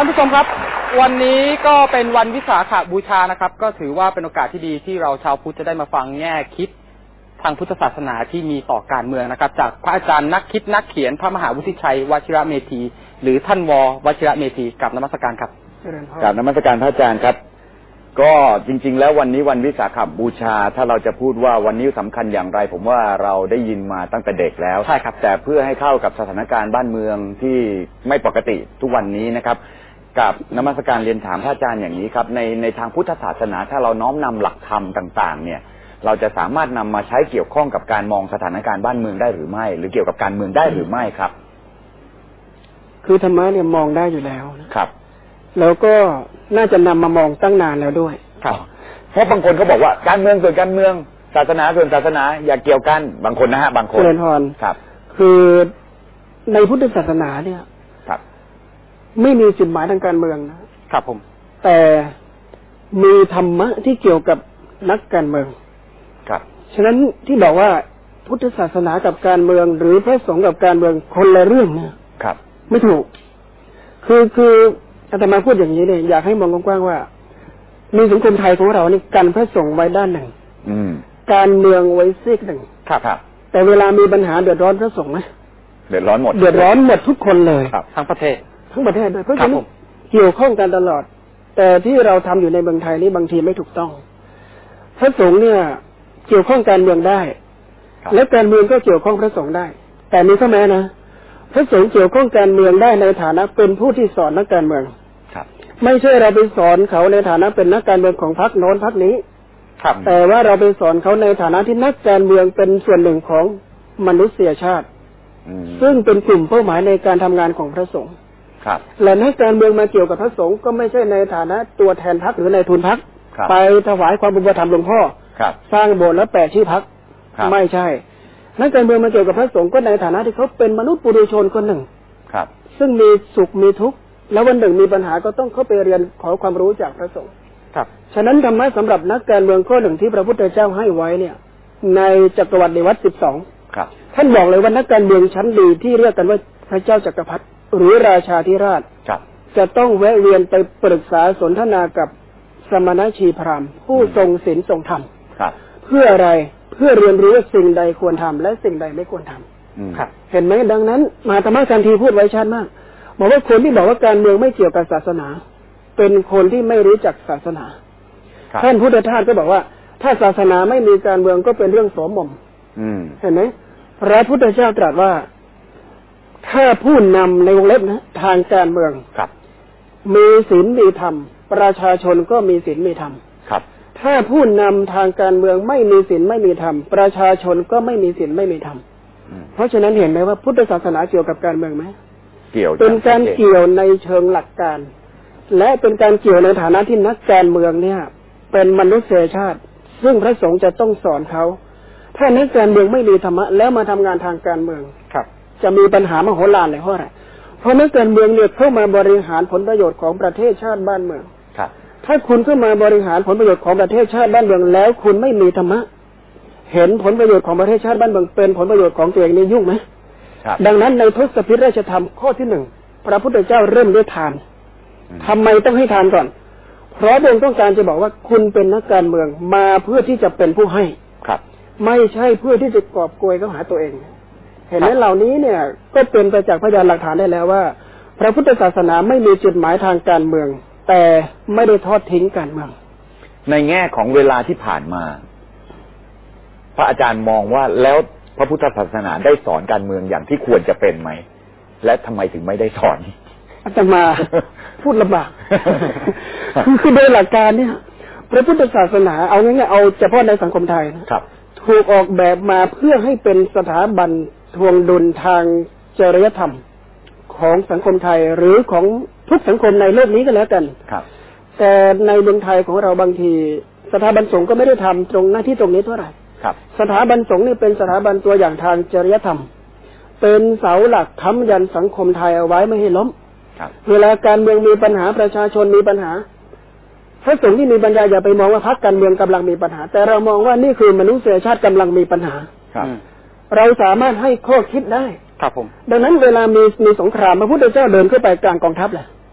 านผู้ชมครับวันนี้ก็เป็นวันวิสาขบูชานะครับก็ถือว่าเป็นโอกาสที่ดีที่เราชาวพุทธจะได้มาฟังแง่คิดทางพุทธศาสนาที่มีต่อการเมืองนะครับจากพระอาจารย์นักคิดนักเขียนพระมหาวุฒิชัยวชิระเมธีหรือท่านว.วชิระเมธีกราบนมัสการครับกราบนมัสการพระอาจารย์ครับก็จริงๆแล้ววันนี้วันวิสาขบูชาถ้าเราจะพูดว่าวันนี้สำคัญอย่างไรผมว่าเราได้ยินมาตั้งแต่เด็กแล้วใช่ครับแต่เพื่อให้เข้ากับสถานการณ์บ้านเมืองที่ไม่ปกติทุกวันนี้นะครับกับนมัสการเรียนถามพระอาจารย์อย่างนี้ครับในทางพุทธศาสนาถ้าเราน้อมนำหลักธรรมต่างๆเนี่ยเราจะสามารถนำมาใช้เกี่ยวข้องกับการมองสถานการณ์บ้านเมืองได้หรือไม่หรือเกี่ยวกับการเมืองได้หรือไม่ครับคือธรรมะเนี่ยมองได้อยู่แล้วนะครับแล้วก็น่าจะนำมามองตั้งนานแล้วด้วยครับเพราะบางคนเขาบอกว่าการเมืองส่วนการเมืองศาสนาส่วนศาสนาอย่าเกี่ยวกันบางคนนะฮะบางคนเจริญพรครับคือในพุทธศาสนาเนี่ยครับไม่มีจุดหมายทางการเมืองครับผมแต่มีธรรมะที่เกี่ยวกับนักการเมืองครับฉะนั้นที่บอกว่าพุทธศาสนากับการเมืองหรือพระสงฆ์กับการเมืองคนละเรื่องนะครับไม่ถูกคืออาตมาพูดอย่างนี้เนี่ยอยากให้มองกว้างๆว่ามีสังคมไทยของเรานี่กันพระสงฆ์ไว้ด้านหนึ่งการเมืองไว้ซีกหนึ่งครับแต่เวลามีปัญหาเดือดร้อนพระสงฆ์ไหมเดือดร้อนหมดทุกคนเลยทั้งประเทศเลยเพราะฉะนั้นเกี่ยวข้องกันตลอดแต่ที่เราทำอยู่ในเมืองไทยนี่บางทีไม่ถูกต้องพระสงฆ์เนี่ยเกี่ยวข้องการเมืองได้และการเมืองก็เกี่ยวข้องพระสงฆ์ได้แต่มีข้อแม้นะพระสงฆ์เกี่ยวข้องการเมืองได้ในฐานะเป็นผู้ที่สอนนักการเมืองไม่ใช่เราไปสอนเขาในฐานะเป็นนักการเมืองของพรรคโน้นพรรคนี้แต่ว่าเราไปสอนเขาในฐานะที่นักการเมืองเป็นส่วนหนึ่งของมนุษยชาติซึ่งเป็นกลุ่มเป้าหมายในการทำงานของพระสงฆ์และนักการเมืองมาเกี่ยวกับพระสงฆ์ก็ไม่ใช่ในฐานะตัวแทนพรรคหรือในทุนพรรคไปถวายความบุญธรรมหลวงพ่อสร้างโบสถ์แล้วแปะชื่อพรรคไม่ใช่นักการเมืองมาเกี่ยวกับพระสงฆ์ก็ในฐานะที่เขาเป็นมนุษย์ปุถุชนคนหนึ่งซึ่งมีสุขมีทุกข์แล้ววันหนึ่งมีปัญหาก็ต้องเข้าไปเรียนขอความรู้จากพระสงฆ์ฉะนั้นธรรมะสำหรับนักการเมืองข้อหนึ่งที่พระพุทธเจ้าให้ไว้เนี่ยในจักรวรรดิวัตร12ท่านบอกเลยว่านักการเมืองชั้นดีที่เรียกกันว่าพระเจ้าจักรพรรดิหรือราชาธิราชจะต้องแวะเวียนไปปรึกษาสนทนากับสมณชีพราหมณ์ผู้ทรงศีลทรงธรรมเพื่ออะไรเพื่อเรียนรู้สิ่งใดควรทำและสิ่งใดไม่ควรทำเห็นไหมดังนั้นมหาธรรมกันทีพูดไว้ชัดมากบอกว่าคนที่บอกว่าการเมืองไม่เกี่ยวกับศาสนาเป็นคนที่ไม่รู้จักศาสนาท่านพุทธทาสก็บอกว่าถ้าศาสนาไม่มีการเมืองก็เป็นเรื่องโสมมเห็นไหมพระพุทธเจ้าตรัสว่าถ้าผู้นำในวงเล็บนะทางการเมืองมีศีลมีธรรมประชาชนก็มีศีลมีธรรมถ้าผู้นำทางการเมืองไม่มีศีลไม่มีธรรมประชาชนก็ไม่มีศีลไม่มีธรรมเพราะฉะนั้นเห็นไหมว่าพุทธศาสนาเกี่ยวกับการเมืองไหมเกี่ยวเป็นการเกี่ยวในเชิงหลักการและเป็นการเกี่ยวในฐานะที่นักการเมืองเนี่ยเป็นมนุษยชาติซึ่งพระสงฆ์จะต้องสอนเขาถ้านักการเมืองไม่มีธรรมะแล้วมาทำงานทางการเมืองจะมีปัญหามโหฬารเลยเพราะอะไรเพราะนักการเมืองเนี่ยเข้ามาบริหารผลประโยชน์ของประเทศชาติบ้านเมืองถ้าคุณเข้ามาบริหารผลประโยชน์ของประเทศชาติบ้านเมืองแล้วคุณไม่มีธรรมะเห็นผลประโยชน์ของประเทศชาติบ้านเมืองเป็นผลประโยชน์ของตัวเองนี่ยุ่งไหมดังนั้นในทศพิธราชธรรมข้อที่1พระพุทธเจ้าเริ่มด้วยทานทำไมต้องให้ทานก่อนเพราะพระองค์ต้องการจะบอกว่าคุณเป็นนักการเมืองมาเพื่อที่จะเป็นผู้ให้ไม่ใช่เพื่อที่จะกอบโกยเข้าหาตัวเองเห็นไหมเหล่านี้เนี่ยก็เป็นไปจากพยานหลักฐานได้แล้วว่าพระพุทธศาสนาไม่มีจุดหมายทางการเมืองแต่ไม่ได้ทอดทิ้งการเมืองในแง่ของเวลาที่ผ่านมาพระอาจารย์มองว่าแล้วพระพุทธศาสนาได้สอนการเมืองอย่างที่ควรจะเป็นไหมและทำไมถึงไม่ได้สอนอาตมาพูดลำบากคือโดยหลักการเนี่ยพระพุทธศาสนาเอาง่ายๆเอาเฉพาะในสังคมไทยนะครับถูกออกแบบมาเพื่อให้เป็นสถาบันทวงดุลทางจริยธรรมของสังคมไทยหรือของทุกสังคมในโลกนี้ก็แล้วกันแต่ในเมืองไทยของเราบางทีสถาบันสงฆ์ก็ไม่ได้ทำตรงหน้าที่ตรงนี้เท่าไหร่สถาบันสงฆ์นี่เป็นสถาบันตัวอย่างทางจริยธรรมเป็นเสาหลักค้ำยันสังคมไทยเอาไว้ไม่ให้ล้มเวลาการเมืองมีปัญหาประชาชนมีปัญหาพระสงฆ์ที่มีปัญญาอย่าไปมองว่าพรรคการเมืองกำลังมีปัญหาแต่เรามองว่านี่คือมนุษยชาติกำลังมีปัญหาเราสามารถให้ข้อคิดได้ดังนั้นเวลามีสงครามพระพุทธเจ้าเดินเข้าไปกลางกองทัพแหละ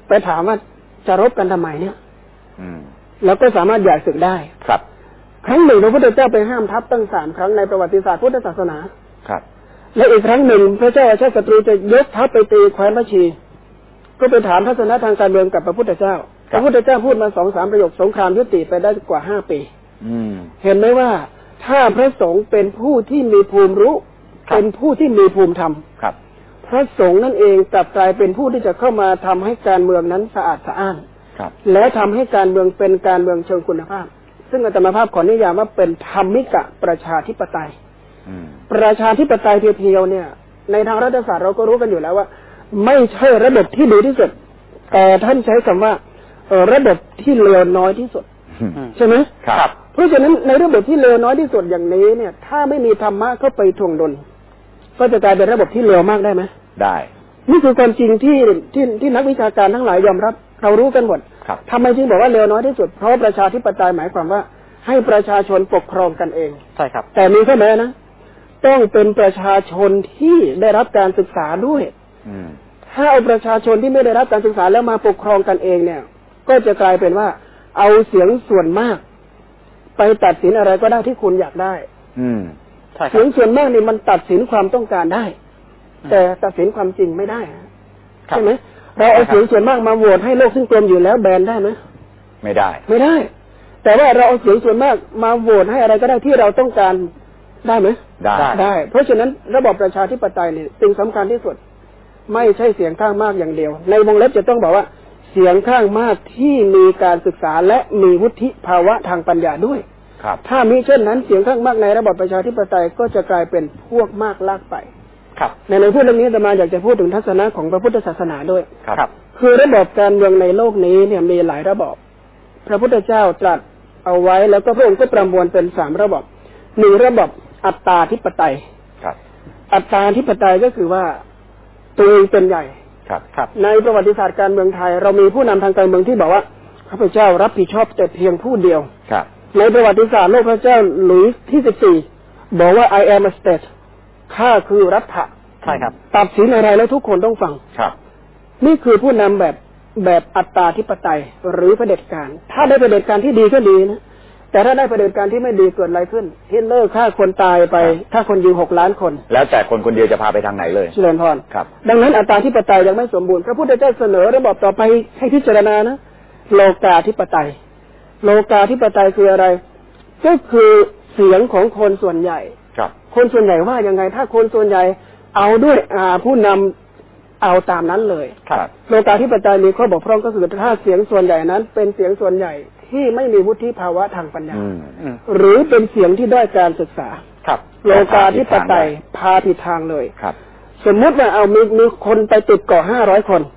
ไปถามว่าจะรบกันทำไมเนี่ยแล้วก็สามารถหย่าศึกได้ครับครั้งหนึ่งพระพุทธเจ้าไปห้ามทัพตั้ง3 ครั้งในประวัติศาสตร์พุทธศาสนาครับและอีกครั้งหนึ่งพระเจ้าอาชาติศัตรูจะยกทัพไปตีแคว้นพระชีก็ไปถามทัศนะทางการเมืองกับพระพุทธเจ้าพระพุทธเจ้าพูดมา2-3 ประโยคสงครามยุติไปได้กว่า5 ปีเห็นไหมว่าถ้าพระสงฆ์เป็นผู้ที่มีภูมิรู้เป็นผู้ที่มีภูมิธรรมพระสงฆ์นั่นเองกลับกลายเป็นผู้ที่จะเข้ามาทำให้การเมืองนั้นสะอาดสะอ้านและทำให้การเมืองเป็นการเมืองเชิงคุณภาพซึ่งอาตมาภาพขอนิยามว่าเป็นธรรมิกะประชาธิปไตยประชาธิปไตยเพียวๆเนี่ยในทางรัฐศาสตร์เราก็รู้กันอยู่แล้วว่าไม่ใช่ระบบที่ดีที่สุดแต่ท่านใช้คำว่าระบบที่เลวน้อยที่สุดใช่ไหมครับเพราะฉะนั้นในระบบที่เลวน้อยที่สุดอย่างนี้เนี่ยถ้าไม่มีธรรมะเข้าไปถ่วงดุลก็จะกลายเป็นระบบที่เลวมากได้ไหมได้นี่คือความจริงที่นักวิชาการทั้งหลายยอมรับเรารู้กันหมดทำไมจึงบอกว่าเลวน้อยที่สุดเพราะประชาธิปไตยหมายความว่าให้ประชาชนปกครองกันเองใช่ครับแต่มีข้อแม้นะต้องเป็นประชาชนที่ได้รับการศึกษาด้วยถ้าเอาประชาชนที่ไม่ได้รับการศึกษาแล้วมาปกครองกันเองเนี่ยก็จะกลายเป็นว่าเอาเสียงส่วนมากไปตัดสินอะไรก็ได้ที่คุณอยากได้เสียงส่วนมากนี่มันตัดสินความต้องการได้แต่ตัดสินความจริงไม่ได้ใช่ไหมเราเอาเสียงส่วนมากมาโหวตให้โลกซึ่งกลมอยู่แล้วแบนได้ไหมไม่ได้แต่ว่าเราเอาเสียงส่วนมากมาโหวตให้อะไรก็ได้ที่เราต้องการได้ไหมได้เพราะฉะนั้นระบบประชาธิปไตยนี่สิ่งสำคัญที่สุดไม่ใช่เสียงข้างมากอย่างเดียวในวงเล็บจะต้องบอกว่าเสียงข้างมากที่มีการศึกษาและมีวุฒิภาวะทางปัญญาด้วยถ้ามิเช่นนั้นเสียงข้างมากในระบบประชาธิปไตยก็จะกลายเป็นพวกมากลากไปในพูดเรื่องนี้อาตมาอยากจะพูดถึงทัศนะของพระพุทธศาสนาด้วยคือระบบการเมืองในโลกนี้เนี่ยมีหลายระบบพระพุทธเจ้าตรัสเอาไว้แล้วก็พระองค์ก็ประมวลเป็น3 ระบบ1 ระบบอัตตาธิปไตยอัตตาธิปไตยก็คือว่าตัวเองเป็นใหญ่ในประวัติศาสตร์การเมืองไทยเรามีผู้นำทางการเมืองที่บอกว่าข้าพเจ้ารับผิดชอบแต่เพียงผู้เดียวในประวัติศาสตร์โลกพระเจ้าหลุยส์ที่14บอกว่า I am a state ข้าคือรัฐะใช่ครับตัดสินอะไรแล้วทุกคนต้องฟังนี่คือผู้นำแบบอัตตาธิปไตยหรือเผด็จการถ้าได้เผด็จการที่ดีก็ดีนะแต่ถ้าได้เผด็จการที่ไม่ดีเกิดอะไรขึ้นฮิตเลอร์ฆ่าคนตายไปถ้าคนยิง6 ล้านคนแล้วแต่คนเดียวจะพาไปทางไหนเลยเจริญพรดังนั้นอัตตาธิปไตยยังไม่สมบูรณ์พระพุทธเจ้าเสนอระบบต่อไปให้พิจารณานะโลกาธิปไตยโลกาธิปไตยคืออะไรก็คือเสียงของคนส่วนใหญ่คนส่วนใหญ่ว่ายังไงถ้าคนส่วนใหญ่เอาด้วยผู้นำเอาตามนั้นเลยโลกาธิปไตยมีข้อบกพร่องก็คือถ้าเสียงส่วนใหญ่นั้นเป็นเสียงส่วนใหญ่ที่ไม่มีวุฒิภาวะทางปัญญาหรือเป็นเสียงที่ด้อยการศึกษาโลกาธิปไตยพาผิดทางเลยสมมติว่าเอามีคนไปติดเกาะ500 คน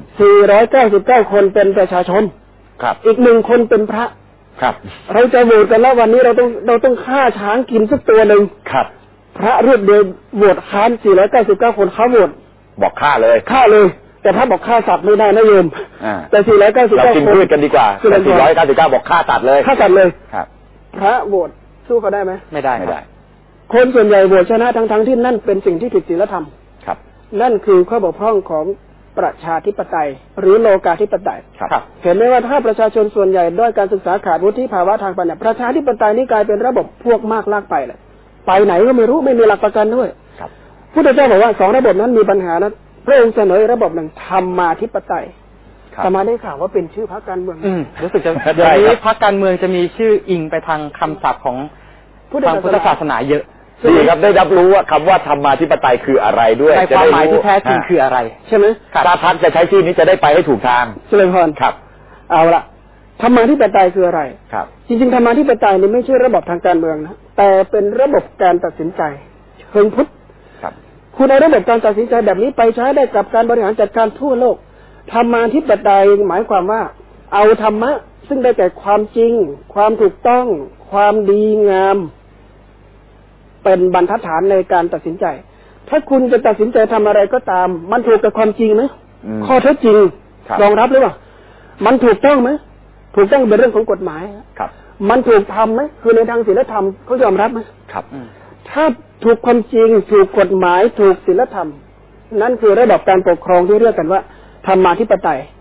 499 คนเป็นประชาชนอีก1 คนเป็นพระเราจะโหวตกันแล้ววันนี้เราต้องฆ่าช้างกินสักตัวหนึ่งพระรูปเดียวโหวตค้าน499 คนเขาโหวตบอกฆ่าเลยแต่ถ้าบอกฆ่าสัตว์ไม่ได้นะโยมแต่499 คนเรากินพืชกันดีกว่าแต่499บอกฆ่าสัตว์เลยพระโหวตสู้เขาได้ไหมไม่ได้คนส่วนใหญ่โหวตชนะทั้งที่นั่นเป็นสิ่งที่ผิดศีลธรรมนั่นคือข้อบกพร่องของประชาธิปไตยหรือโลกาธิปไตยเห็นไหมว่าถ้าประชาชนส่วนใหญ่ด้อยการศึกษาขาดวุฒิภาวะทางปัญญาประชาธิปไตยนี่กลายเป็นระบบพวกมากลากไปเลยไปไหนก็ไม่รู้ไม่มีหลักประกันด้วยพุทธเจ้าบอกว่า2 ระบบนั้นมีปัญหานะพระองค์เสนอระบบหนึ่งธรรมาธิปไตยสมาได้ข่าวว่าเป็นชื่อพรรคการเมืองรู้สึกจะเดี๋ยวนี้พรรคการเมืองจะมีชื่ออิงไปทางคำศัพท์ของทางพุทธศาสนาเยอะดีครับได้รับรู้ว่าคำว่าธรรมาธิปไตยคืออะไรด้วยในความหมายที่แท้จริงคืออะไรใช่ไหมถ้าพรรคจะใช้ชื่อนี้จะได้ไปให้ถูกทางเจริญพรเอาละธรรมาธิปไตยคืออะไรจริงๆธรรมาธิปไตยนี่ไม่ใช่ระบบทางการเมืองนะแต่เป็นระบบการตัดสินใจเชิงพุทธคุณเอาระบบการตัดสินใจแบบนี้ไปใช้ได้กับการบริหารจัดการทั่วโลกธรรมาธิปไตยหมายความว่าเอาธรรมะซึ่งได้แก่ความจริงความถูกต้องความดีงามเป็นบรรทัดฐานในการตัดสินใจถ้าคุณจะตัดสินใจทำอะไรก็ตามมันถูกกับความจริงไหมข้อเท็จจริงรองรับหรือเปล่ามันถูกต้องไหมถูกต้องเป็นเรื่องของกฎหมายมันถูกทำไหมคือในทางศีลธรรมเขายอมรับไหมถ้าถูกความจริงถูกกฎหมายถูกศีลธรรมนั่นคือระดับการปกครองที่เรียกกันว่าธรรมาธิปไตย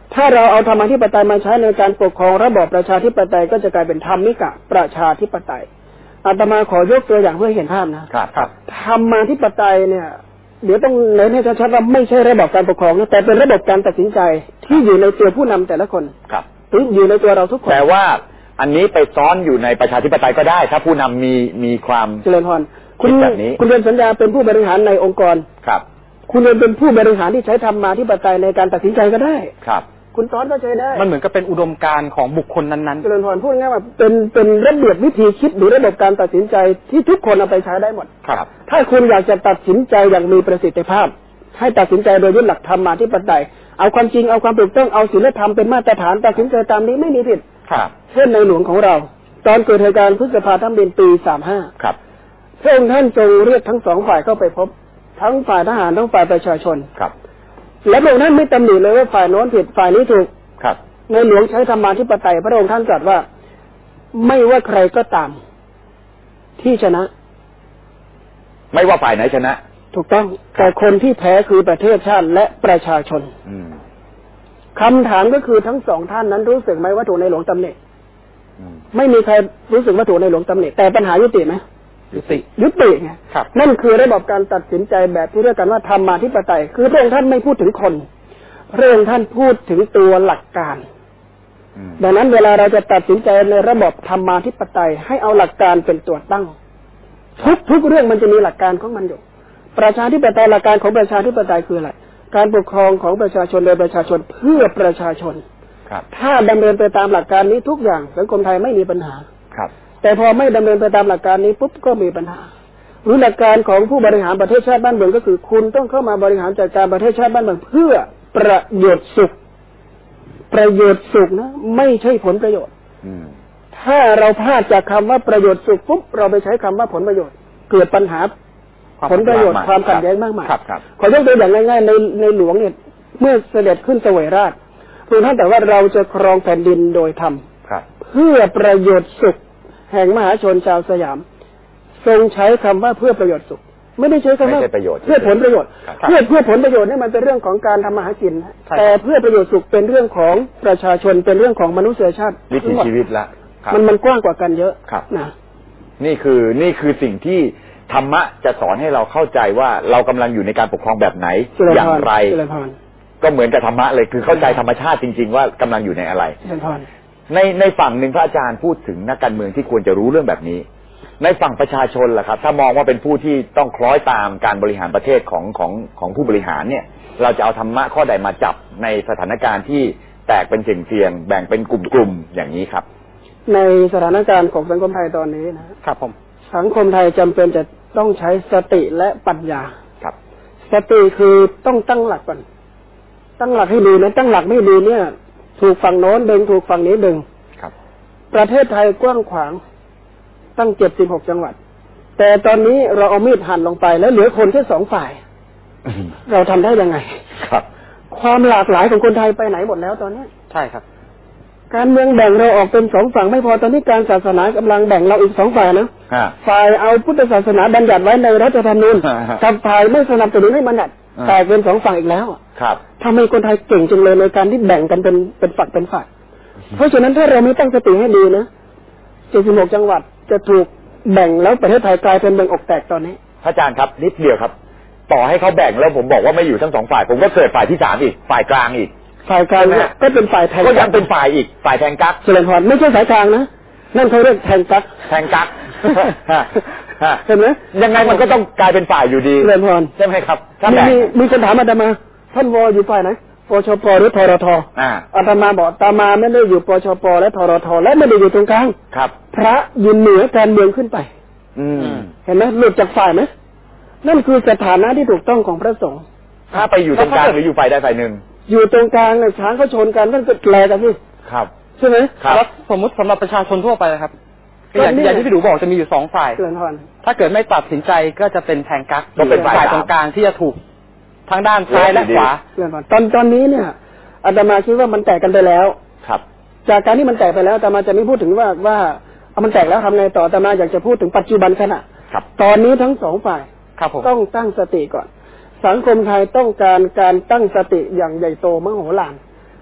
ถ้าเราเอาธรรมาธิปไตยมาใช้ในการปกครองระบอบประชาธิปไตยก็จะกลายเป็นธรรมิกะประชาธิปไตยอาตมาขอยกตัวอย่างเพื่อเห็นภาพนะครับธรรมาธิปไตยเนี่ยเดี๋ยวต้องเน้นให้ชัดๆว่าไม่ใช่ระบบการปกครองนะแต่เป็นระบบการตัดสินใจที่อยู่ในตัวผู้นำแต่ละคนครับหรืออยู่ในตัวเราทุกคนแต่ว่าอันนี้ไปซ้อนอยู่ในประชาธิปไตยก็ได้ถ้าผู้นำมีความเจริญพรคุณเรียนสัญญาเป็นผู้บริหารในองค์กรครับคุณเรียนเป็นผู้บริหารที่ใช้ธรรมาธิปไตยในการตัดสินใจก็ได้ครับคุณซ้อนก็ใช้ได้มันเหมือนกับเป็นอุดมการณ์ของบุคคลนั้นๆเจริญพรพูดง่ายว่าเป็นระเบียบวิธีคิดหรือระบบการตัดสินใจที่ทุกคนเอาไปใช้ได้หมดครับถ้าคุณอยากจะตัดสินใจอย่างมีประสิทธิภาพให้ตัดสินใจโดยยึดหลักธรรมาธิปไตยเอาความจริงเอาความถูกต้องเอาศีลธรรมเป็นมาตรฐานตัดสินใจตามนี้ไม่มีผิดครับเช่นในหลวงของเราตอนเกิดเหตุการณ์พฤษภาธมิฬปี35 ครับพระองค์ท่านทรงเรียกทั้งสองฝ่ายเข้าไปพบทั้งฝ่ายทหารทั้งฝ่ายประชาชนครับและพระองค์ท่านไม่ตำหนิเลยว่าฝ่ายโน้นผิดฝ่ายนี้ถูกครับในหลวงใช้ธรรมาธิปไตยพระองค์ท่านตรัสว่าไม่ว่าใครก็ตามที่ชนะไม่ว่าฝ่ายไหนชนะถูกต้องแต่คนที่แพ้คือประเทศชาติและประชาชนคำถามก็คือทั้งสองท่านนั้นรู้สึกไหมว่าถูกในหลวงตำหนิไม่มีใครรู้สึกว่าถูกในหลวงตำหนิแต่ปัญหายุติไหมยุติไงนั่นคือระบบการตัดสินใจแบบที่เรียกกันว่าธรรมาธิปไตยคือพระองค์ท่านไม่พูดถึงคนพระองค์ท่านพูดถึงตัวหลักการดังนั้นเวลาเราจะตัดสินใจในระบบธรรมาธิปไตยให้เอาหลักการเป็นตัวตั้งทุกเรื่องมันจะมีหลักการของมันอยู่ประชาธิปไตยหลักการของประชาธิปไตยคืออะไรการปกครองของประชาชนโดยประชาชนเพื่อประชาชนถ้าดำเนินไปตามหลักการนี้ทุกอย่างสังคมไทยไม่มีปัญหาแต่พอไม่ดำเนินไปตามหลักการนี้ปุ๊บก็มีปัญหาหรือหลักการของผู้บริหารประเทศชาติบ้านเมืองก็คือคุณต้องเข้ามาบริหารจัดการประเทศชาติบ้านเมืองเพื่อประโยชน์สุขนะไม่ใช่ผลประโยชน์ถ้าเราพลาดจากคำว่าประโยชน์สุขปุ๊บเราไปใช้คำว่าผลประโยชน์เกิดปัญหาผลประโยชน์ความขัดแย้งมากมายขอยกตัวอย่างง่ายๆในหลวงเนี่ยเมื่อเสด็จขึ้นเสวยราชพระองค์ท่านแต่ว่าเราจะครองแผ่นดินโดยธรรมเพื่อประโยชน์สุขแห่งมหาชนชาวสยามทรงใช้คำว่าเพื่อประโยชน์สุขไม่ได้ใช้คำว่าเพื่อผลประโยชน์เพื่อผลประโยชน์นี่มันเป็นเรื่องของการทำมาหากินแต่เพื่อประโยชน์สุขเป็นเรื่องของประชาชนเป็นเรื่องของมนุษยชาติวิถีชีวิตละมันกว้างกว่ากันเยอะนะนี่คือสิ่งที่ธรรมะจะสอนให้เราเข้าใจว่าเรากำลังอยู่ในการปกครองแบบไหนอย่างไรก็เหมือนกับธรรมะเลยคือเข้าใจธรรมชาติจริงๆว่ากำลังอยู่ในอะไรในฝั่งหนึ่งพระอาจารย์พูดถึงนักการเมืองที่ควรจะรู้เรื่องแบบนี้ในฝั่งประชาชนล่ะครับถ้ามองว่าเป็นผู้ที่ต้องคล้อยตามการบริหารประเทศของผู้บริหารเนี่ยเราจะเอาธรรมะข้อใดมาจับในสถานการณ์ที่แตกเป็นเสี่ยงแบ่งเป็นกลุ่มๆอย่างนี้ครับในสถานการณ์ของสังคมไทยตอนนี้นะครับผมสังคมไทยจำเป็นจะต้องใช้สติและปัญญาครับสติคือต้องตั้งหลักก่อนตั้งหลักให้ดีนะตั้งหลักไม่ดีเนี่ยถูกฝั่งโน้นดึงถูกฝั่งนี้ดึงครับประเทศไทยกว้างขวางตั้ง76จังหวัดแต่ตอนนี้เราเอามีดหั่นลงไปแล้วเหลือคนแค่2ฝ่ายเราทำได้ยังไงครับความหลากหลายของคนไทยไปไหนหมดแล้วตอนนี้ใช่ครับการเมืองแบ่งเราออกเป็น2ฝั่งไม่พอตอนนี้การศาสนากำลังแบ่งเราอีก2ฝ่ายนะฝ่ายเอาพุทธศาสนาบัญญัติไว้ในรัฐธรรมนูญกับฝ่ายไม่สนับสนุนให้บัญญัติแตกเป็น2ฝั่งอีกแล้วครับทำไมคนไทยเก่งจังเลยในการที่แบ่งกันเป็นฝักเป็นฝ่ายเพราะฉะนั้นถ้าเราไม่ตั้งสติให้ดีนะ76จังหวัดจะถูกแบ่งแล้วประเทศไทยกลายเป็นเมืองอกแตกตอนนี้พระอาจารย์ครับนิดเดียวครับต่อให้เขาแบ่งแล้วผมบอกว่าไม่อยู่ทั้ง2ฝ่ายผมก็เกิดฝ่ายที่3อีกฝ่ายกลางอีกฝ่ายกลางเนี่ยก็เป็นฝ่ายแทงก็ยังเป็นฝ่ายอีกฝ่ายแทงกั๊กเจริญพรไม่ใช่สายกลางนะนั่นเขาเรียกแทงกั๊กเห็นไหมยังไงมันก็ต้องกลายเป็นฝ่ายอยู่ดีเจริญพรใช่ไหมครับมีคนถามอาตมาท่านวอยู่ฝ่ายไหนปชปหรือทรทอาตมาบอกอาตมาไม่ได้อยู่ปชปและทรทและไม่ได้อยู่ตรงกลางครับพระยืนเหนือการเมืองขึ้นไปเห็นไหมหลุดจากฝ่ายไหมนั่นคือสถานะที่ถูกต้องของพระสงฆ์ถ้าไปอยู่ตรงกลางหรืออยู่ฝ่ายใดฝ่ายหนึ่งอยู่ตรงกลางเนี่ยช้างเขาชนกันนั่นก็แลกันสิครับใช่ไหมครับสมมติสำหรับประชาชนทั่วไปนะครับอย่างที่พี่ดูบอกจะมีอยู่2ฝ่ายถ้าเกิดไม่ตัดสินใจก็จะเป็นแทงกั๊กก็เป็นฝ่ายตรงกลางที่จะถูกทั้งด้านซ้ายและขวาตอนนี้เนี่ยอาตมาคิดว่ามันแตกกันไปแล้วครับจากการที่มันแตกไปแล้วอาตมาจะไม่พูดถึงว่ามันแตกแล้วทำไงต่ออาตมาอยากจะพูดถึงปัจจุบันขณะตอนนี้ทั้ง2ฝ่ายต้องตั้งสติก่อนสังคมไทยต้องการตั้งสติอย่างใหญ่โตมโหฬาร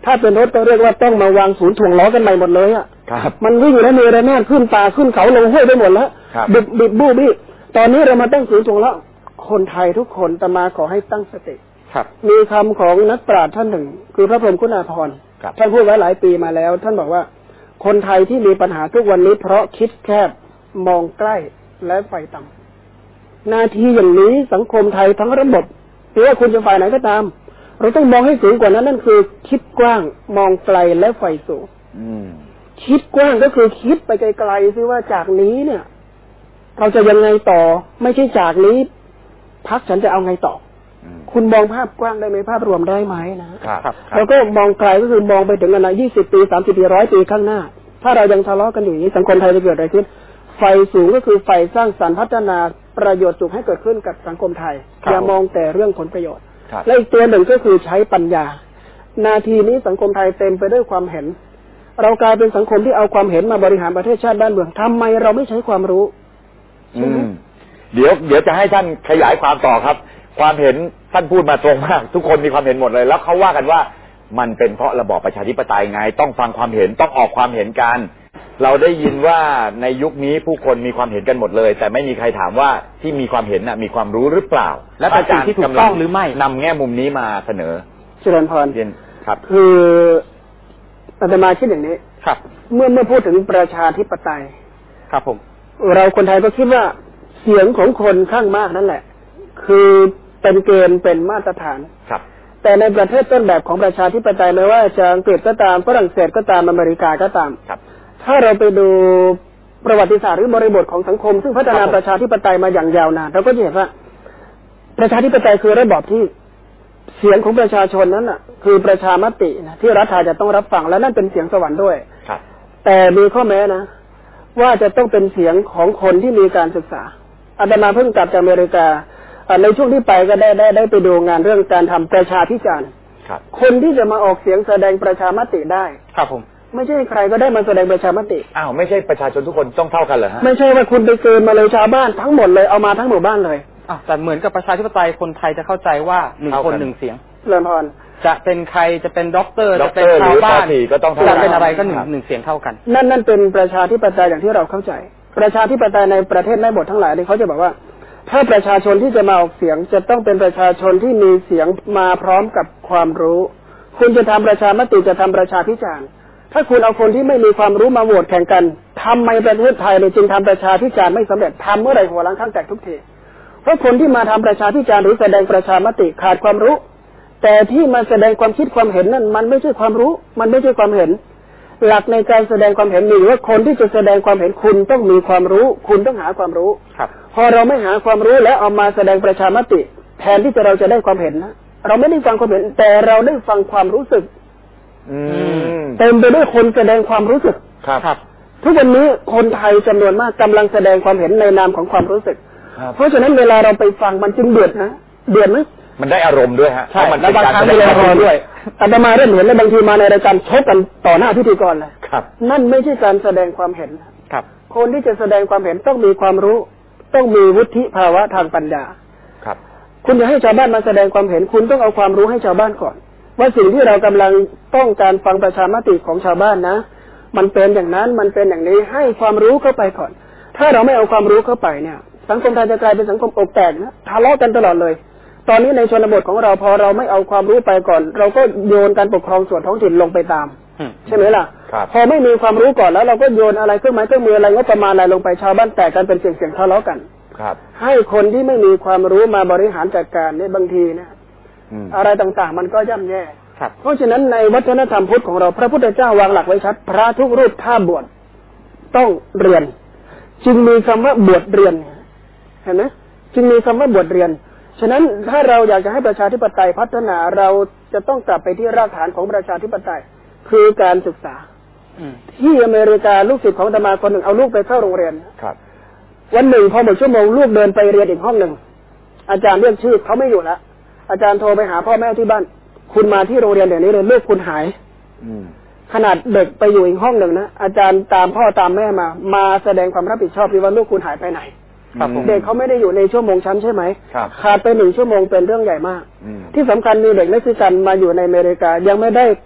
ถ้าเป็นรถก็เรียกว่าต้องมาวางศูนย์ถ่วงล้อกันใหม่หมดเลยอ่ะมันวิ่งแล้วมีระนาดขึ้นป่าขึ้นเขาลงห้วยไปหมดแล้วบิดบู้บี้ตอนนี้เรามาตั้งศูนย์ถ่วงล้อคนไทยทุกคนตมาขอให้ตั้งสติมีคำของนักปราชญ์ท่านหนึ่งคือพระพรหมคุณาภรณ์ท่านพูดไว้หลายปีมาแล้วท่านบอกว่าคนไทยที่มีปัญหาทุกวันนี้เพราะคิดแคบมองใกล้และไฟต่ำหน้าที่อย่างนี้สังคมไทยทั้งระบบไม่ว่าคุณจะฝ่ายไหนก็ตามเราต้องมองให้สูงกว่านั้นนั่นคือคิดกว้างมองไกลและไฟสูงคิดกว้างก็คือคิดไปไกลๆซิว่าจากนี้เนี่ยเราจะยังไงต่อไม่ใช่จากนี้พักฉันจะเอาไงต่อคุณมองภาพกว้างได้ไหมภาพรวมได้ไหมนะครับแล้วก็มองไกลก็คือมองไปถึงอนาคต20 ปี 30 ปี 100 ปีข้างหน้าถ้าเรายังทะเลาะกันอยู่อย่างนี้สังคมไทยจะเกิดอะไรขึ้นไฟสูงก็คือไฟสร้างสรรค์พัฒนาประโยชน์สุขให้เกิดขึ้นกับสังคมไทยอย่ามองแต่เรื่องผลประโยชน์และอีกตัวหนึ่งก็คือใช้ปัญญานาทีนี้สังคมไทยเต็มไปด้วยความเห็นเรากลายเป็นสังคมที่เอาความเห็นมาบริหารประเทศชาติบ้านเมืองทำไมเราไม่ใช้ความรู้เดี๋ยวจะให้ท่านขยายความต่อครับความเห็นท่านพูดมาตรงมากทุกคนมีความเห็นหมดเลยแล้วเขาว่ากันว่ามันเป็นเพราะระบอบประชาธิปไตยไงต้องฟังความเห็นต้องออกความเห็นกันเราได้ยินว่าในยุคนี้ผู้คนมีความเห็นกันหมดเลยแต่ไม่มีใครถามว่าที่มีความเห็นน่ะมีความรู้หรือเปล่าและเป็นสิ่งที่ถูกต้องหรือไม่นำแง่มุมนี้มาเสนอเจริญพรครับคืออาตมาคิดอย่างนี้ครับเมื่อพูดถึงประชาธิปไตยครับผมเราคนไทยก็คิดว่าเสียงของคนข้างมากนั่นแหละคือเป็นเกณฑ์เป็นมาตรฐานครับแต่ในประเทศต้นแบบของประชาธิปไตยไม่ว่าจะอังกฤษก็ตามฝรั่งเศสก็ตามอเมริกาก็ตามถ้าเราไปดูประวัติศาสตร์หรือบริบทของสังคมซึ่งพัฒนาประชาธิปไตยมาอย่างยาวนานเราก็จะเห็นว่าประชาธิปไตยคือระบอบที่เสียงของประชาชนนั้นน่ะคือประชามตินะที่รัฐจะต้องรับฟังและนั่นเป็นเสียงสวรรค์ด้วยแต่มีข้อแม้นะว่าจะต้องเป็นเสียงของคนที่มีการศึกษาอาตมาเพิ่งกลับจากอเมริกาในช่วงที่ไปก็ได้ไปดูงานเรื่องการทำประชาพิจารณ์คนที่จะมาออกเสียงแสดงประชามติได้ครับผมไม่ใช่ใครก็ได้มาแสดงประชามติไม่ใช่ประชาชนทุกคนต้องเท่ากันเหรอฮะไม่ใช่ว่าคุณไปเกินมาเลยชาวบ้านทั้งหมดเลยเอามาทั้งหมู่บ้านเลยแต่เหมือนกับประชาธิปไตยคนไทยจะเข้าใจว่า1 คน 1 เสียงเริ่มพรจะเป็นใครจะเป็นด็อกเตอร์จะเป็นชาวบ้านจะเป็นอะไรก็1 เสียงเท่ากันนั่นเป็นประชาธิปไตยอย่างที่เราเข้าใจประชาธิปไตยในประเทศแม่บททั้งหลายเนี่ยเขาจะบอกว่าถ้าประชาชนที่จะมาออกเสียงจะต้องเป็นประชาชนที่มีเสียงมาพร้อมกับความรู้คุณจะทำประชามติจะทำประชาพิจารณ์ถ้าคุณเอาคนที่ไม่มีความรู้มาโหวตแข่งกันทำไมประเทศไทยเลยจึงทำประชาพิจารณ์ไม่สำเร็จทำเมื่อไหร่หัวล้างข้างแตกทุกทีเพราะคนที่มาทำประชาพิจารณ์หรือแสดงประชามติขาดความรู้แต่ที่มาแสดงความคิดความเห็นนั่นมันไม่ใช่ความรู้มันไม่ใช่ความเห็นหลักในการแสดงความเห็นมีว่าคนที่จะแสดงความเห็นคุณต้องมีความรู้คุณต้องหาความรู้พอเราไม่หาความรู้แล้วเอามาแสดงประชามติแทนที่เราจะได้ความเห็นนะเราไม่ได้ฟังความเห็นแต่เราได้ฟังความรู้สึกเต็มไปด้วยคนแสดงความรู้สึกครับทุกวันนี้คนไทยจำนวนมากกำลังแสดงความเห็นในนามของความรู้สึกเพราะฉะนั้นเวลาเราไปฟังมันจึงเดือดนะเดือดไหมมันได้อารมณ์ด้วยฮะเพราะมันเป็นการแสดงอารมณ์ด้วยอาตมาเริ่มเห็นแล้วบางทีมาในรายการชกกันต่อหน้าพิธีกรเลยนั่นไม่ใช่การแสดงความเห็นคนที่จะแสดงความเห็นต้องมีความรู้ต้องมีวุฒิภาวะทางปัญญาคุณจะให้ชาวบ้านมาแสดงความเห็นคุณต้องเอาความรู้ให้ชาวบ้านก่อนว่าสิ่งที่เรากำลังต้องการฟังประชามติของชาวบ้านนะมันเป็นอย่างนั้นมันเป็นอย่างนี้ให้ความรู้เข้าไปก่อนถ้าเราไม่เอาความรู้เข้าไปเนี่ยสังคมไทยจะกลายเป็นสังคมอกแตกนะทะเลาะกันตลอดเลยตอนนี้ในชนบทของเราพอเราไม่เอาความรู้ไปก่อนเราก็โยนการปกครองส่วนท้องถิ่นลงไปตามใช่ไหมล่ะพอไม่มีความรู้ก่อนแล้วเราก็โยนอะไรเครื่องไม้เครื่องมืออะไรงบประมาณอะไรลงไปชาวบ้านแตกกันเป็นเสียงทะเลาะกันให้คนที่ไม่มีความรู้มาบริหารจัดการเนี่ยบางทีนะอะไรต่างๆมันก็ย่ำแย่เพราะฉะนั้นในวัฒนธรรมพุทธของเราพระพุทธเจ้าวางหลักไว้ชัดพระทุกรูปถ้าบวชต้องเรียนจึงมีคำว่าบวชเรียนเห็นไหมจึงมีคำว่าบวชเรียนฉะนั้นถ้าเราอยากจะให้ประชาธิปไตยพัฒนาเราจะต้องกลับไปที่รากฐานของประชาธิปไตยคือการศึกษาที่อเมริกาลูกศิษย์ของอาตมาคนหนึ่งเอาลูกไปเข้าโรงเรียนวันหนึ่งพอหมดชั่วโมงลูกเดินไปเรียนอีกห้องหนึ่งอาจารย์เรียกชื่อเขาไม่อยู่แล้วอาจารย์โทรไปหาพ่อแม่ที่บ้านคุณมาที่โรงเรียนเดี๋ยวนี้เลยลูกคุณหายขนาดเด็กไปอยู่อีกห้องหนึ่งนะอาจารย์ตามพ่อตามแม่มาแสดงความรับผิดชอบที่ว่าลูกคุณหายไปไหนเด็กเขาไม่ได้อยู่ในชั่วโมงชั้นใช่ไหมขาดไป1 ชั่วโมงเป็นเรื่องใหญ่มากที่สำคัญมีเด็กเม็กซิกันมาอยู่ในอเมริกายังไม่ได้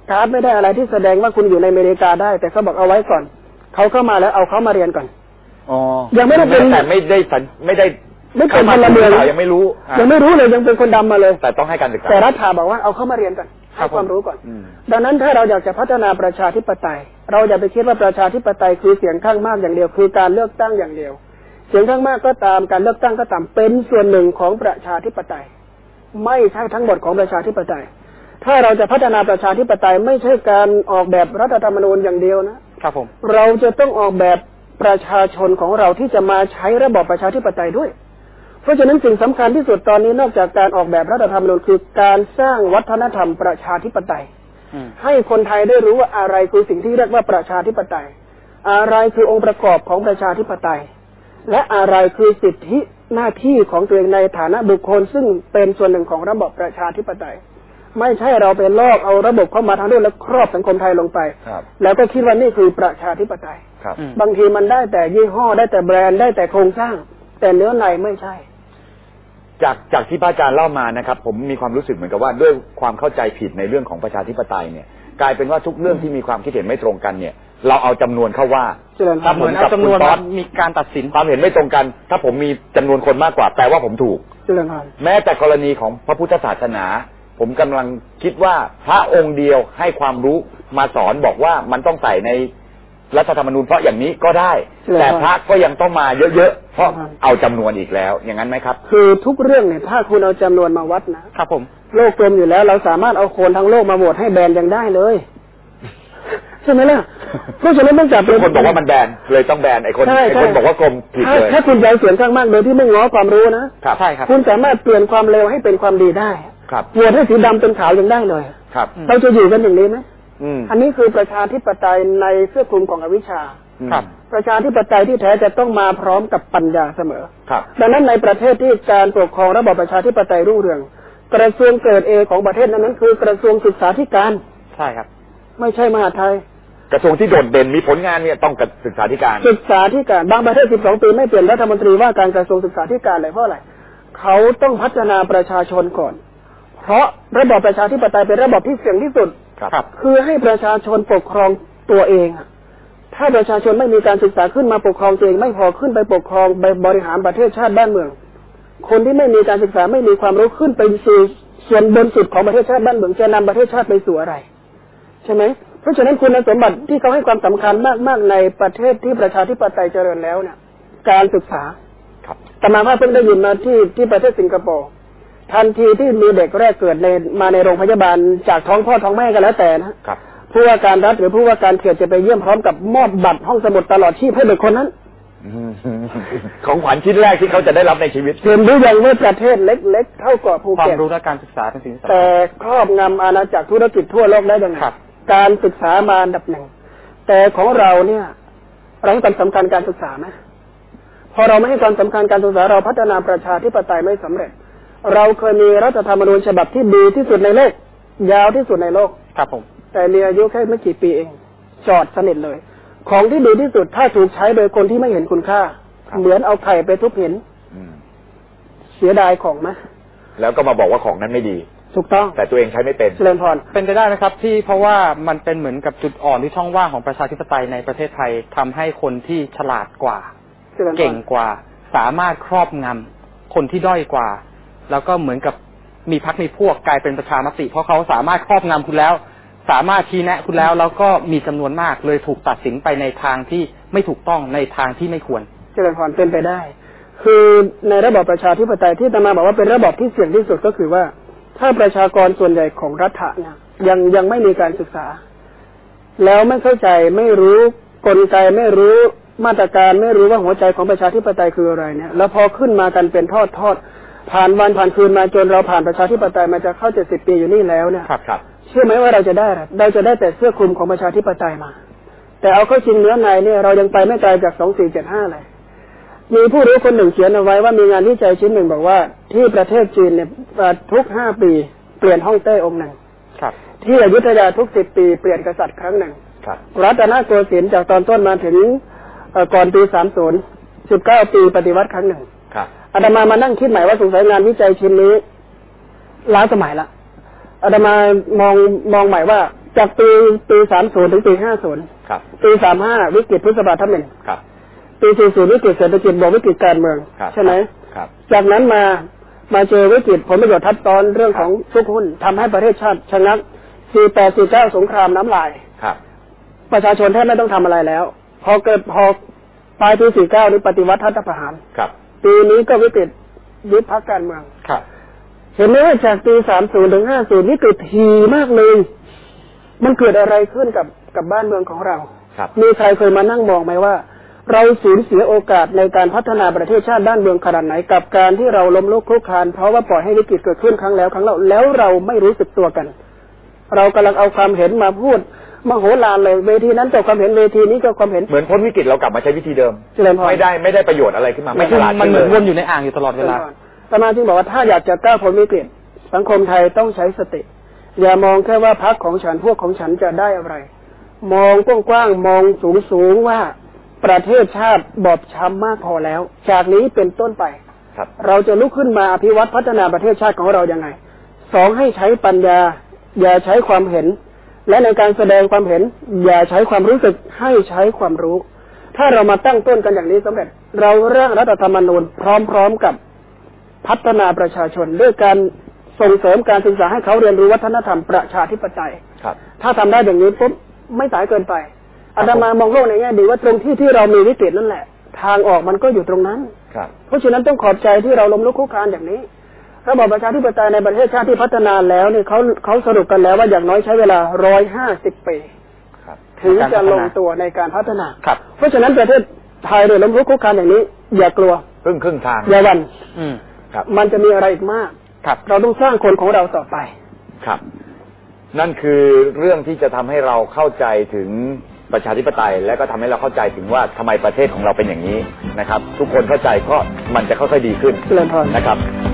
การ์ดไม่ได้อะไรที่แสดงว่าคุณอยู่ในอเมริกาได้แต่เขาบอกเอาไว้ก่อนเขาเข้ามาแล้วเอาเขามาเรียนก่อนยังไม่ได้เป็นแต่ไม่ได้ไม่เป็นพลเมืองยังไม่รู้เลยยังเป็นคนดำมาเลยแต่ต้องให้การศึกษาแต่รัฐบอกว่าเอาเข้ามาเรียนก่อนให้ความรู้ก่อนดังนั้นถ้าเราอยากจะพัฒนาประชาธิปไตยเราอย่าไปคิดว่าประชาธิปไตยคือเสียงข้างมากอย่างเดียวคือการเลือกตั้งอย่างเดียวเสียงข้างมากก็ตามการเลือกตั้งก็ตามเป็นส่วนหนึ่งของประชาธิปไตยไม่ใช่ทั้งหมดของประชาธิปไตยถ้าเราจะพัฒนาประชาธิปไตยไม่ใช่การออกแบบรัฐธรรมนูญอย่างเดียวนะครับผมเราจะต้องออกแบบประชาชนของเราที่จะมาใช้ระบอบประชาธิปไตยด้วยเพราะฉะนั้นสิ่งสำคัญที่สุดตอนนี้นอกจากการออกแบบรัฐธรรมนูญคือการสร้างวัฒนธรรมประชาธิปไตยให้คนไทยได้รู้ว่าอะไรคือสิ่งที่เรียกว่าประชาธิปไตยอะไรคือองค์ประกอบของประชาธิปไตยและอะไรคือสิทธิหน้าที่ของตัวเองในฐานะบุคคลซึ่งเป็นส่วนหนึ่งของระบบประชาธิปไตยไม่ใช่เราไปลอกเอาระบบเข้ามาทางด้วยแล้วครอบสังคมไทยลงไปแล้วก็คิดว่านี่คือประชาธิปไตยบางทีมันได้แต่ยี่ห้อได้แต่แบรนด์ได้แต่โครงสร้างแต่เนื้อในไม่ใช่จากที่พระอาจารย์เล่ามานะครับผมมีความรู้สึกเหมือนกับว่าด้วยความเข้าใจผิดในเรื่องของประชาธิปไตยเนี่ยกลายเป็นว่าทุกเรื่องที่มีความคิดเห็นไม่ตรงกันเนี่ยเราเอาจำนวนเข้าว่าถ้าผมกับคุณป๊อปมีการตัดสินความเห็นไม่ตรงกันถ้าผมมีจำนวนคนมากกว่าแปลว่าผมถูกแม้แต่กรณีของพระพุทธศาสนาผมกำลังคิดว่าพระองค์เดียวให้ความรู้มาสอนบอกว่ามันต้องใส่ในรัฐธรรมนูญเพราะอย่างนี้ก็ได้แต่พระก็ยังต้องมาเยอะๆเพราะเอาจำนวนอีกแล้วอย่างนั้นไหมครับคือทุกเรื่องเนี่ยถ้าคุณเอาจำนวนมาวัดนะครับผมโลกกลมอยู่แล้วเราสามารถเอาคนทั้งโลกมาโหวตให้แบนยังได้เลยใช่ไหมล่ะเพราะฉะนั้นต้องจับเป็นคนบอกว่ามันแบนเลยต้องแบนไอ้คนบอกว่ากลมผิดเลยถ้าคุณใจเสียงข้างมากโดยที่ไม่ง้อความรู้นะใช่ครับคุณสามารถเปลี่ยนความเลวให้เป็นความดีได้โหวตให้สีดำเป็นขาวยังได้เลยครับเราจะอยู่กันอย่างนี้ไหมอันนี้คือประชาธิปไตยในเสื้อคลุมของอวิชชาประชาธิปไตยที่แท้จะต้องมาพร้อมกับปัญญาเสมอดังนั้นในประเทศที่การปกครองระบอบประชาธิปไตยรุ่งเรืองกระทรวงเกิดเอของประเทศนั้นคือกระทรวงศึกษาธิการใช่ครับไม่ใช่มหาดไทยกระทรวงที่โดดเด่นมีผลงานเนี่ยต้องศึกษาธิการบางประเทศ12 ปีไม่เปลี่ยนรัฐมนตรีว่าการกระทรวงศึกษาธิการเลยเพราะอะไรเขาต้องพัฒนาประชาชนก่อนเพราะระบอบประชาธิปไตยเป็นระบอบที่เสี่ยงที่สุดคือให้ประชาชนปกครองตัวเองถ้าประชาชนไม่มีการศึกษาขึ้นมาปกครองตัวเองไม่พอขึ้นไปปกครองไปบริหารประเทศชาติบ้านเมืองคนที่ไม่มีการศึกษาไม่มีความรู้ขึ้นไปสู่ส่วนบนสุดของประเทศชาติบ้านเมืองจะนำประเทศชาติไปสู่อะไรใช่ไหมเพราะฉะนั้นคุณสมบัติที่เขาให้ความสำคัญมากๆในประเทศที่ประชาธิปไตยเจริญแล้วเนี่ยการศึกษาแต่มาว่าเพิ่งได้ยินมาที่ประเทศสิงคโปร์ทันทีที่มีเด็กแรกเกิดมาในโรงพยาบาลจากท้องพ่อท้องแม่กันแล้วแต่นะผู้ว่าการรัฐหรือผู้ว่าการเขตจะไปเยี่ยมพร้อมกับมอบบัตรห้องสมุดตลอดชีพให้เด็กคนนั้นของขวัญชิ้นแรกที่เขาจะได้รับในชีวิตเห็นหรือยังว่าประเทศเล็กๆเท่าเกาะภูเก็ตความรู้และการศึกษาเป็นสิ่งสำคัญแต่ครอบงำอาณาจักรธุรกิจทั่วโลกได้ยังไงการศึกษามาอันดับหนึ่งแต่ของเราเนี่ยเราให้ความสำคัญการศึกษาไหมพอเราไม่ให้ความสำคัญการศึกษาเราพัฒนาประชาธิปไตยไม่สำเร็จเราเคยมีรัฐธรรมนูญฉบับที่ดีที่สุดในโลกยาวที่สุดในโลกครับผมแต่มีอายุแค่ไม่กี่ปีเองจอดสนิทเลยของที่ดีที่สุดถ้าถูกใช้โดยคนที่ไม่เห็นคุณค่าเหมือนเอาไข่ไปทุบหินเสียดายของไหมแล้วก็มาบอกว่าของนั้นไม่ดีถูกต้องแต่ตัวเองใช้ไม่เป็นเจริญพรเป็นไปได้นะครับที่เพราะว่ามันเป็นเหมือนกับจุดอ่อนที่ช่องว่างของประชาธิปไตยในประเทศไทยทำให้คนที่ฉลาดกว่าเก่งกว่าสามารถครอบงำคนที่ด้อยกว่าแล้วก็เหมือนกับมีพรรคมีพวกกลายเป็นประชามติเพราะเขาสามารถครอบงำคุณแล้วสามารถชี้แนะคุณแล้วก็มีจำนวนมากเลยถูกตัดสินไปในทางที่ไม่ถูกต้องในทางที่ไม่ควรเจริญพรเป็นไปได้คือในระบอบประชาธิปไตยที่อาตมาบอกว่าเป็นระบอบที่เสี่ยงที่สุดก็คือว่าถ้าประชากรส่วนใหญ่ของรัฐเนี่ยยังไม่มีการศึกษาแล้วไม่เข้าใจไม่รู้กลไกไม่รู้มาตรการไม่รู้ว่าหัวใจของประชาธิปไตยคืออะไรเนี่ยแล้วพอขึ้นมากันเป็นทอดผ่านวันผ่านคืนมาจนเราผ่านประชาธิปไตยมาจะเข้า70 ปีอยู่นี่แล้วเนี่ยเชื่อไหมว่าเราจะได้แต่เสื้อคลุมของประชาธิปไตยมาแต่เอาเข้าจริงเนื้อในเนี่ยเรายังไปไม่ไกลจาก2475เลยมีผู้รู้คนหนึ่งเขียนเอาไว้ว่ามีงานวิจัยชิ้นหนึ่งบอกว่าที่ประเทศจีนเนี่ยทุก5 ปีเปลี่ยนฮ่องเต้องค์หนึ่งที่อยุธยาทุก10 ปีเปลี่ยนกษัตริย์ครั้งหนึ่งรัตนโกสินทร์จากตอนต้นมาถึงก่อนปี30 19 ปีปฏิวัติครั้งหนึ่งอาตมานั่งคิดใหม่ว่าสงสัยงานวิจัยชิ้นนี้ล้าสมัยละอาตมามองใหม่ว่าจากปี30ถึงปี50 ครับปี35วิกฤตพฤษภาธมิฬครับปี40วิกฤตเศรษฐกิจบวกวิกฤตการเมืองใช่ไหมครับจากนั้นมาเจอวิกฤตผลประโยชน์ทับซ้อนเรื่องของซุกหุ้นทำให้ประเทศชาติชะงัก48 49สงครามน้ำลายครับประชาชนแทบไม่ต้องทำอะไรแล้วพอปลายปี49นี่ปฏิวัติรัฐประหารครับปีนี้ก็วิกฤตยึดพรรคการเมืองครับเห็นไหมว่าจากปี30ถึง50นี่เกิดทีมากเลยมันเกิดอะไรขึ้นกับบ้านเมืองของเรามีใครเคยมานั่งมองไหมว่าเราสูญเสียโอกาสในการพัฒนาประเทศชาติด้านเมืองขนาดไหนกับการที่เราล้มลุกคลุกคลานเพราะว่าปล่อยให้วิกฤตเกิดขึ้นครั้งแล้วเราไม่รู้สึกตัวกันเรากำลังเอาความเห็นมาพูดมโหฬารเลยเวทีนั้นเจ้าความเห็นเวทีนี้เจ้าความเห็นเหมือนพ้นวิกฤตเรากลับมาใช้วิธีเดิมไม่ได้ประโยชน์อะไรขึ้นมาไม่ฉลาดมันเหมือนวนอยู่ในอ่างอยู่ตลอดเวลาอาตมาจึงบอกว่าถ้าอยากจะก้าวพ้นวิกฤตสังคมไทยต้องใช้สติอย่ามองแค่ว่าพรรคของฉันพวกของฉันจะได้อะไรมองกว้างๆมองสูงว่าประเทศชาติบอบช้ำมากพอแล้วจากนี้เป็นต้นไปเราจะลุกขึ้นมาอภิวัตพัฒนาประเทศชาติของเรายังไง2ให้ใช้ปัญญาอย่าใช้ความเห็นและในการแสดงความเห็นอย่าใช้ความรู้สึกให้ใช้ความรู้ถ้าเรามาตั้งต้นกันอย่างนี้สำเร็จเราร่างรัฐธรรมนูญพร้อมๆกับพัฒนาประชาชนด้วยการส่งเสริมการศึกษาให้เขาเรียนรู้วัฒนธรรมประชาธิปไตยถ้าทำได้อย่างนี้ปุ๊บไม่สายเกินไปอาตมามองโลกในแง่ดีว่าตรงที่เรามีวิกฤตนั่นแหละทางออกมันก็อยู่ตรงนั้นเพราะฉะนั้นต้องขอบใจที่เราล้มลุกคลุกคลานอย่างนี้ระบอบประชาธิปไตยในประเทศชาติที่พัฒนาแล้วเนี่ยเขาสรุปกันแล้วว่าอย่างน้อยใช้เวลา150 ปีถึงจะลงตัวในการพัฒนาเพราะฉะนั้นประเทศไทยเนี่ยล้มลุกคลุกคลานอย่างนี้อย่ากลัวครึ่งทางอย่าหวั่นมันจะมีอะไรอีกมากเราต้องสร้างคนของเราต่อไปครับนั่นคือเรื่องที่จะทำให้เราเข้าใจถึงประชาธิปไตยและก็ทำให้เราเข้าใจถึงว่าทำไมประเทศของเราเป็นอย่างนี้นะครับทุกคนเข้าใจก็มันจะค่อยๆดีขึ้นนะครับ